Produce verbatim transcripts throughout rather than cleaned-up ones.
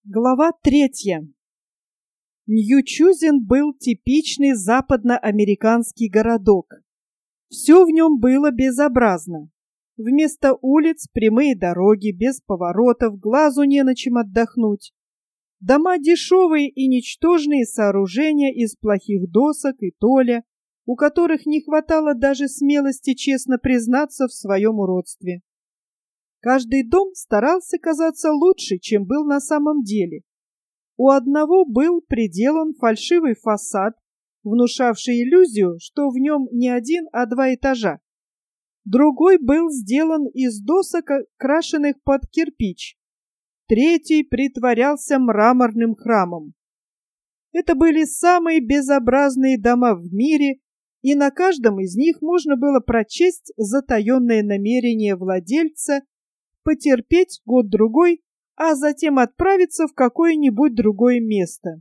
Глава третья. Нью-Чузен был типичный западноамериканский городок. Все в нем было безобразно. Вместо улиц прямые дороги, без поворотов, глазу не на чем отдохнуть. Дома дешевые и ничтожные сооружения из плохих досок и толя, у которых не хватало даже смелости честно признаться в своем уродстве. Каждый дом старался казаться лучше, чем был на самом деле. У одного был приделан фальшивый фасад, внушавший иллюзию, что в нем не один, а два этажа. Другой был сделан из досок, крашенных под кирпич. Третий притворялся мраморным храмом. Это были самые безобразные дома в мире, и на каждом из них можно было прочесть затаенное намерение владельца потерпеть год-другой, а затем отправиться в какое-нибудь другое место.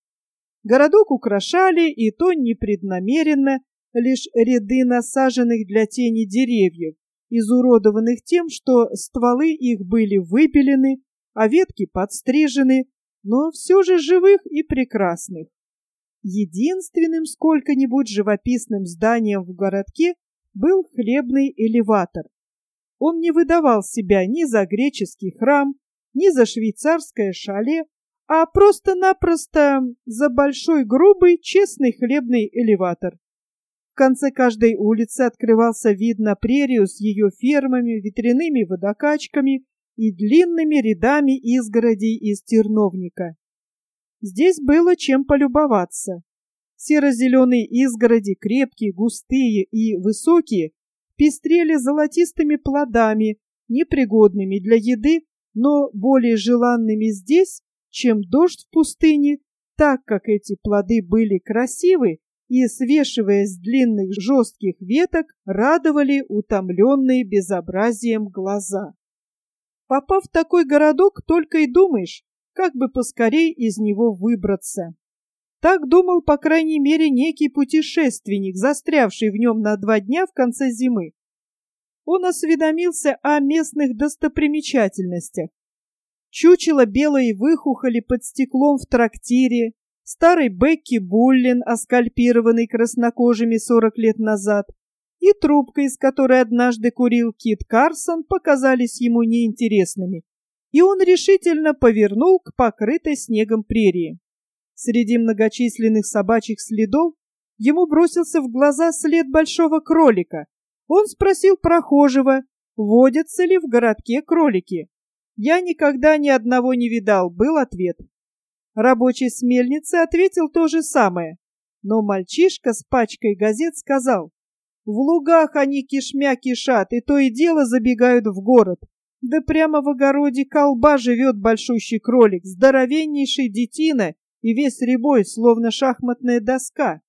Городок украшали, и то непреднамеренно, лишь ряды насаженных для тени деревьев, изуродованных тем, что стволы их были выпилены, а ветки подстрижены, но все же живых и прекрасных. Единственным сколько-нибудь живописным зданием в городке был хлебный элеватор. Он не выдавал себя ни за греческий храм, ни за швейцарское шале, а просто-напросто за большой грубый честный хлебный элеватор. В конце каждой улицы открывался вид на прерию с ее фермами, ветряными водокачками и длинными рядами изгородей из терновника. Здесь было чем полюбоваться. Серо-зеленые изгороди, крепкие, густые и высокие, пестрели золотистыми плодами, непригодными для еды, но более желанными здесь, чем дождь в пустыне, так как эти плоды были красивы и, свешиваясь с длинных жестких веток, радовали утомленные безобразием глаза. Попав в такой городок, только и думаешь, как бы поскорей из него выбраться. Так думал, по крайней мере, некий путешественник, застрявший в нем на два дня в конце зимы. Он осведомился о местных достопримечательностях. Чучело белой выхухоли под стеклом в трактире, старый Бекки Буллин, оскальпированный краснокожими сорок лет назад, и трубка, из которой однажды курил Кит Карсон, показались ему неинтересными, и он решительно повернул к покрытой снегом прерии. Среди многочисленных собачьих следов ему бросился в глаза след большого кролика. Он спросил прохожего, водятся ли в городке кролики. «Я никогда ни одного не видал», — был ответ. Рабочий с мельницы ответил то же самое, но мальчишка с пачкой газет сказал: «В лугах они кишмя кишат, и то и дело забегают в город. Да прямо в огороде колба живет большущий кролик, здоровеннейший детина, и весь рябой, словно шахматная доска».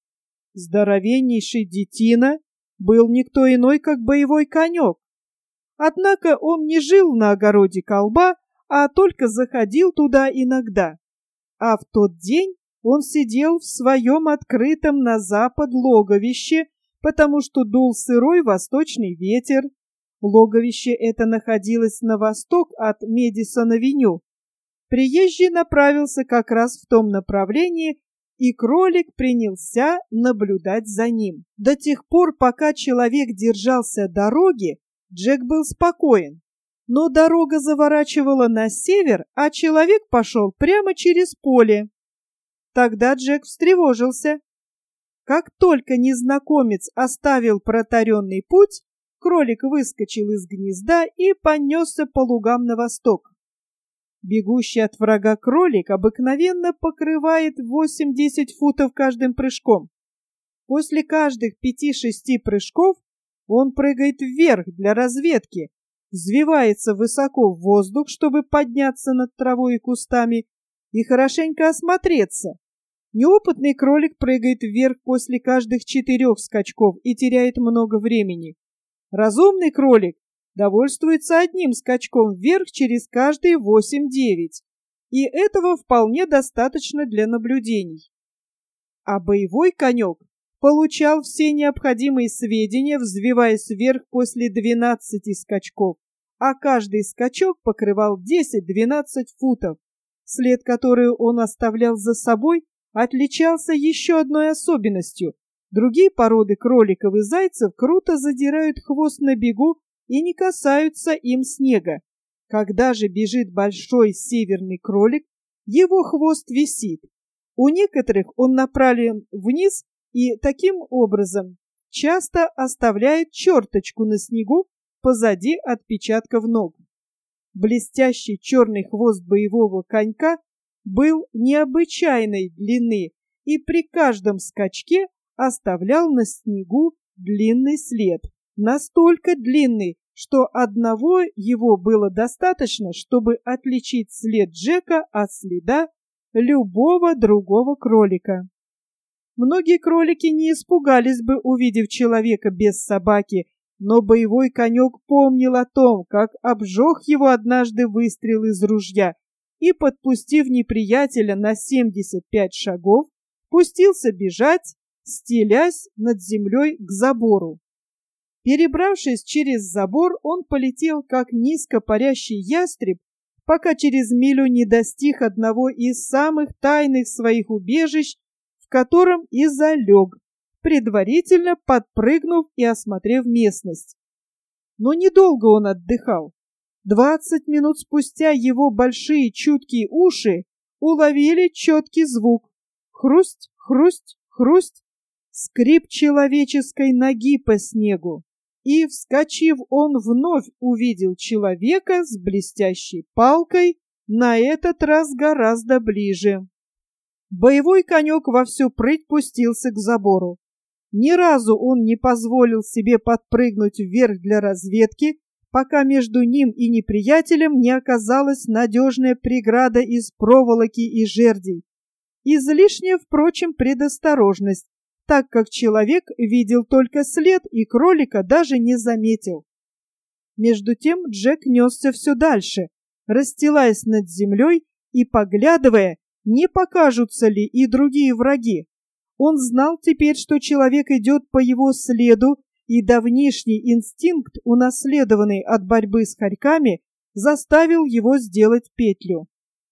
Здоровеннейший детина был никто иной, как боевой конек. Однако он не жил на огороде колба, а только заходил туда иногда. А в тот день он сидел в своем открытом на запад логовище, потому что дул сырой восточный ветер. Логовище это находилось на восток от Мэдисон-авеню. Приезжий направился как раз в том направлении, и кролик принялся наблюдать за ним. До тех пор, пока человек держался дороги, Джек был спокоен. Но дорога заворачивала на север, а человек пошел прямо через поле. Тогда Джек встревожился. Как только незнакомец оставил протаренный путь, кролик выскочил из гнезда и понесся по лугам на восток. Бегущий от врага кролик обыкновенно покрывает восемь-десять футов каждым прыжком. После каждых пяти-шести прыжков он прыгает вверх для разведки, взвивается высоко в воздух, чтобы подняться над травой и кустами и хорошенько осмотреться. Неопытный кролик прыгает вверх после каждых четырех скачков и теряет много времени. Разумный кролик довольствуется одним скачком вверх через каждые восемь-девять, и этого вполне достаточно для наблюдений. А боевой конек получал все необходимые сведения, взвиваясь вверх после двенадцати скачков, а каждый скачок покрывал десять-двенадцать футов. След, который он оставлял за собой, отличался еще одной особенностью. Другие породы кроликов и зайцев круто задирают хвост на бегу и не касаются им снега. Когда же бежит большой северный кролик, его хвост висит. У некоторых он направлен вниз и таким образом часто оставляет черточку на снегу позади отпечатков ног. Блестящий черный хвост боевого конька был необычайной длины и при каждом скачке оставлял на снегу длинный след, настолько длинный, что одного его было достаточно, чтобы отличить след Джека от следа любого другого кролика. Многие кролики не испугались бы, увидев человека без собаки, но боевой конек помнил о том, как обжег его однажды выстрел из ружья, и, подпустив неприятеля на семьдесят пять шагов, пустился бежать, стелясь над землей к забору. Перебравшись через забор, он полетел, как низко парящий ястреб, пока через милю не достиг одного из самых тайных своих убежищ, в котором и залег, предварительно подпрыгнув и осмотрев местность. Но недолго он отдыхал. Двадцать минут спустя его большие чуткие уши уловили четкий звук. Хрусть, хрусть, хрусть, скрип человеческой ноги по снегу. И, вскочив, он вновь увидел человека с блестящей палкой, на этот раз гораздо ближе. Боевой конек во всю прыть пустился к забору. Ни разу он не позволил себе подпрыгнуть вверх для разведки, пока между ним и неприятелем не оказалась надежная преграда из проволоки и жердей. Излишняя, впрочем, предосторожность, так как человек видел только след и кролика даже не заметил. Между тем Джек несся все дальше, расстилаясь над землей и поглядывая, не покажутся ли и другие враги. Он знал теперь, что человек идет по его следу, и давнишний инстинкт, унаследованный от борьбы с хорьками, заставил его сделать петлю.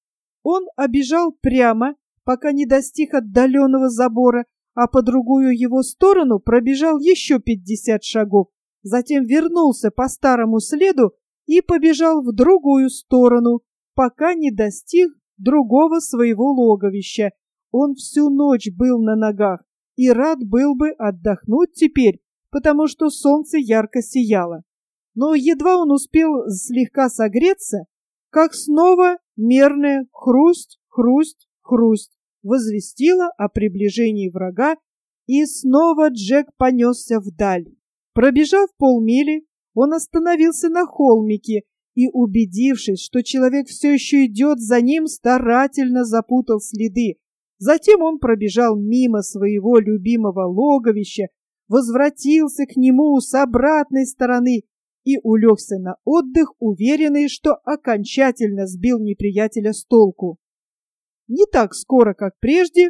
Он обежал прямо, пока не достиг отдаленного забора, а по другую его сторону пробежал еще пятьдесят шагов, затем вернулся по старому следу и побежал в другую сторону, пока не достиг другого своего логовища. Он всю ночь был на ногах и рад был бы отдохнуть теперь, потому что солнце ярко сияло. Но едва он успел слегка согреться, как снова мерное хрусть, хрусть, хрусть возвестило о приближении врага, и снова Джек понесся вдаль. Пробежав полмили, он остановился на холмике и, убедившись, что человек все еще идет за ним, старательно запутал следы. Затем он пробежал мимо своего любимого логовища, возвратился к нему с обратной стороны и улегся на отдых, уверенный, что окончательно сбил неприятеля с толку. Не так скоро, как прежде,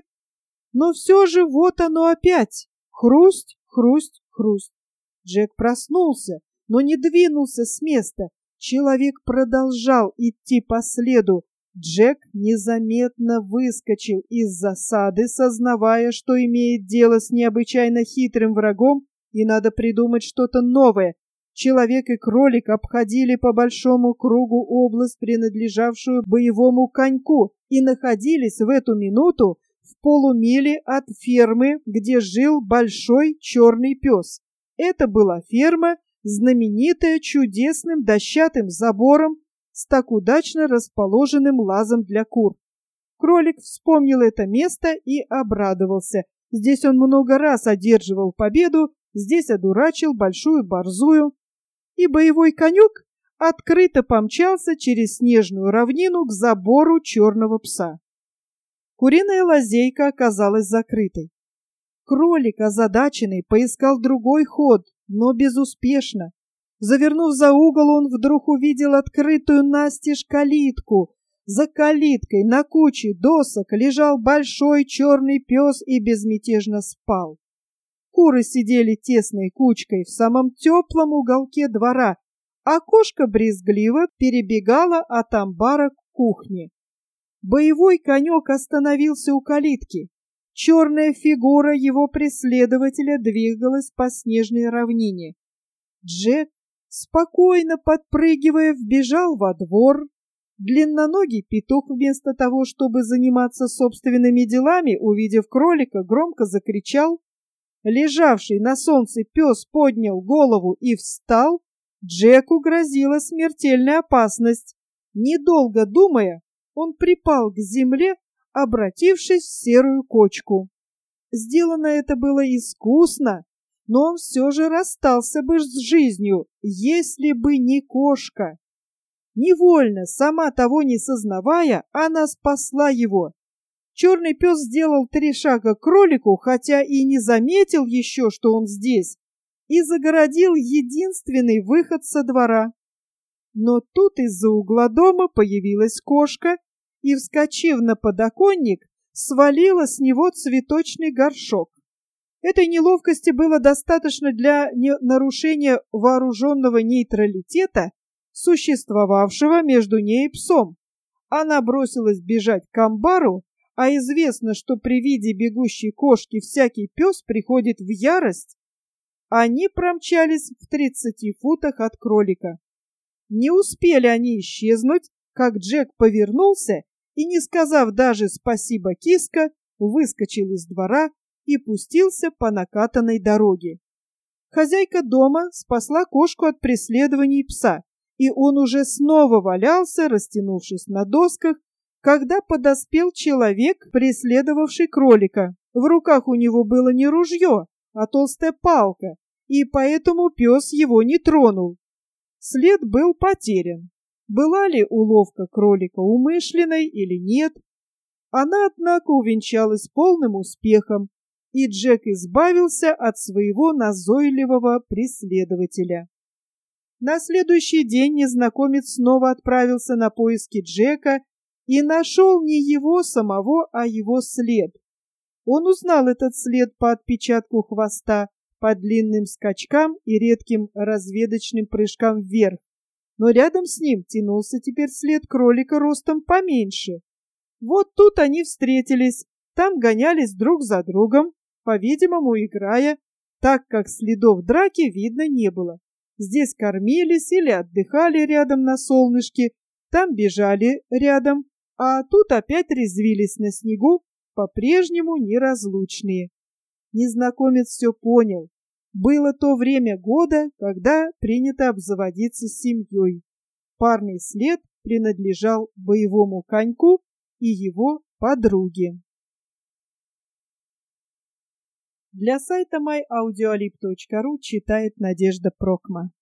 но все же вот оно опять. Хрусть, хрусть, хрусть. Джек проснулся, но не двинулся с места. Человек продолжал идти по следу. Джек незаметно выскочил из засады, сознавая, что имеет дело с необычайно хитрым врагом, и надо придумать что-то новое. Человек и кролик обходили по большому кругу область, принадлежавшую боевому коньку, и находились в эту минуту в полумиле от фермы, где жил большой черный пес. Это была ферма, знаменитая чудесным дощатым забором с так удачно расположенным лазом для кур. Кролик вспомнил это место и обрадовался. Здесь он много раз одерживал победу, здесь одурачил большую борзую. И боевой конек открыто помчался через снежную равнину к забору черного пса. Куриная лазейка оказалась закрытой. Кролик, озадаченный, поискал другой ход, но безуспешно. Завернув за угол, он вдруг увидел открытую настежь калитку. За калиткой на куче досок лежал большой черный пес и безмятежно спал. Куры сидели тесной кучкой в самом теплом уголке двора, а кошка брезгливо перебегала от амбара к кухне. Боевой конек остановился у калитки. Черная фигура его преследователя двигалась по снежной равнине. Джек, спокойно подпрыгивая, вбежал во двор. Длинноногий петух, вместо того, чтобы заниматься собственными делами, увидев кролика, громко закричал. Лежавший на солнце пес поднял голову и встал. Джеку грозила смертельная опасность. Недолго думая, он припал к земле, обратившись в серую кочку. Сделано это было искусно, но он все же расстался бы с жизнью, если бы не кошка. Невольно, сама того не сознавая, она спасла его. Черный пес сделал три шага к кролику, хотя и не заметил еще, что он здесь, и загородил единственный выход со двора. Но тут из-за угла дома появилась кошка и, вскочив на подоконник, свалила с него цветочный горшок. Этой неловкости было достаточно для нарушения вооруженного нейтралитета, существовавшего между ней и псом. Она бросилась бежать к амбару, а известно, что при виде бегущей кошки всякий пес приходит в ярость. Они промчались в тридцати футах от кролика. Не успели они исчезнуть, как Джек повернулся и, не сказав даже «спасибо, киска», выскочил из двора и пустился по накатанной дороге. Хозяйка дома спасла кошку от преследований пса, и он уже снова валялся, растянувшись на досках, когда подоспел человек, преследовавший кролика. В руках у него было не ружье, а толстая палка, и поэтому пес его не тронул. След был потерян. Была ли уловка кролика умышленной или нет? Она, однако, увенчалась полным успехом, и Джек избавился от своего назойливого преследователя. На следующий день незнакомец снова отправился на поиски Джека и нашел не его самого, а его след. Он узнал этот след по отпечатку хвоста, по длинным скачкам и редким разведочным прыжкам вверх, но рядом с ним тянулся теперь след кролика ростом поменьше. Вот тут они встретились, там гонялись друг за другом, по-видимому, играя, так как следов драки видно не было. Здесь кормились или отдыхали рядом на солнышке, там бежали рядом, а тут опять резвились на снегу, по-прежнему неразлучные. Незнакомец все понял. Было то время года, когда принято обзаводиться семьей. Парный след принадлежал боевому коньку и его подруге. Для сайта май аудиолиб точка ру читает Надежда Прокма.